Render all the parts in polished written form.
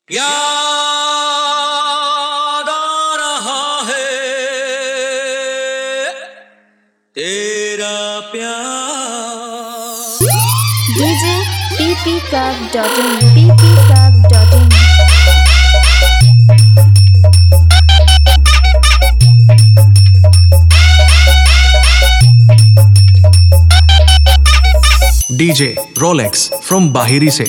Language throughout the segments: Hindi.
याद आ रहा है तेरा प्यार। DJ ppcab.in DJ Rolex from Bahiri se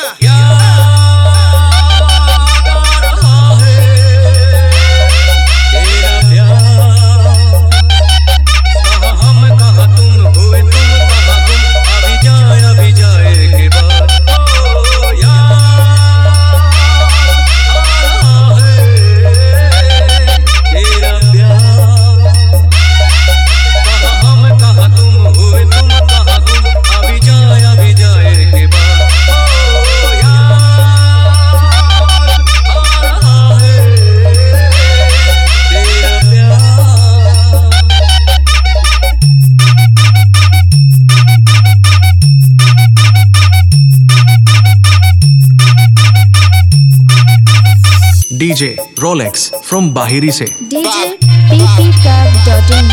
DJ Rolex from Bahiri se DJ ppcab.in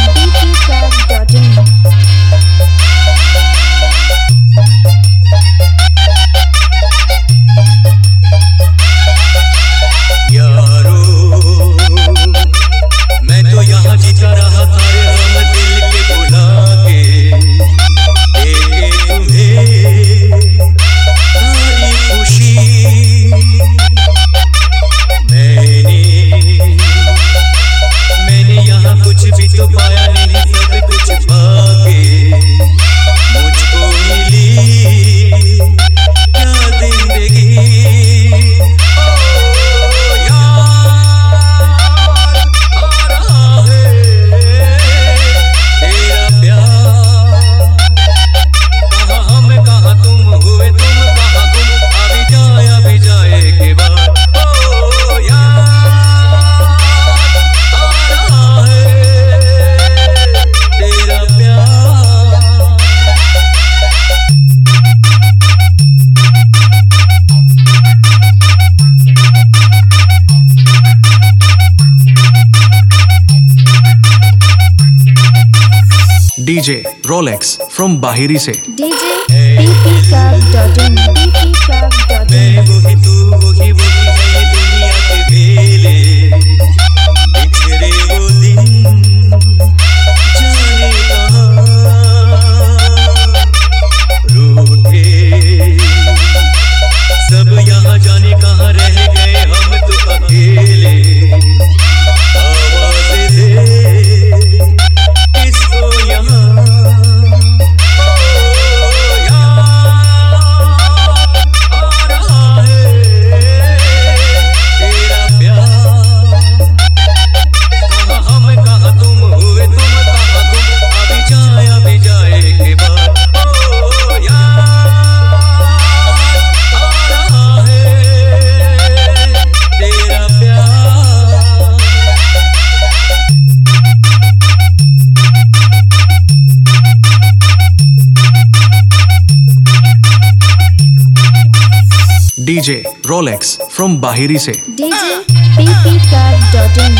यारो मैं तो यहाँ जीता रहा था रे हम दिल के बुला के देके तुम्हें सारी खुशी। मैंने यहाँ कुछ भी तो पाया नहीं, सब कुछ पाके मुझको मिली क्या जिंदगी। DJ Rolex from Bahiri se DJ ppcab.in मैं वही तू वही है ये दुनिया के बेले बिछड़े वो दिन जाने कहाँ रूठे सब यहाँ जाने कहाँ रह गए हम तो अकेले। आवाज़ दे इसको यहाँ DJ Rolex from Bahiri se DJ ppcab.in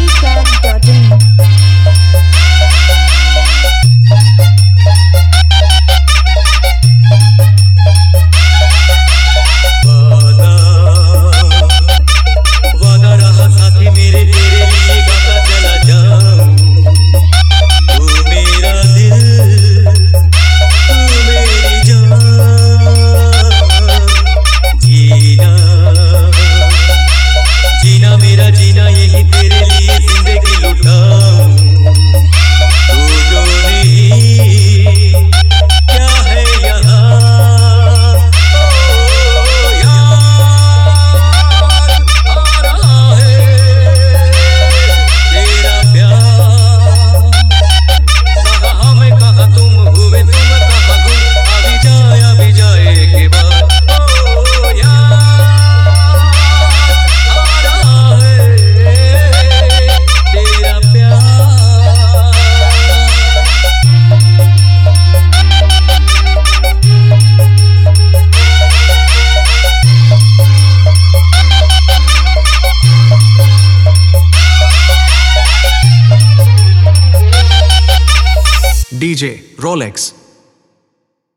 वादा रहा साथी मेरे तेरे लिए गाता चला जाऊं। तू मेरा दिल तू मेरी जान, जीना मेरा जीना यही तेरे लिए जिंदगी लुटा DJ Rolex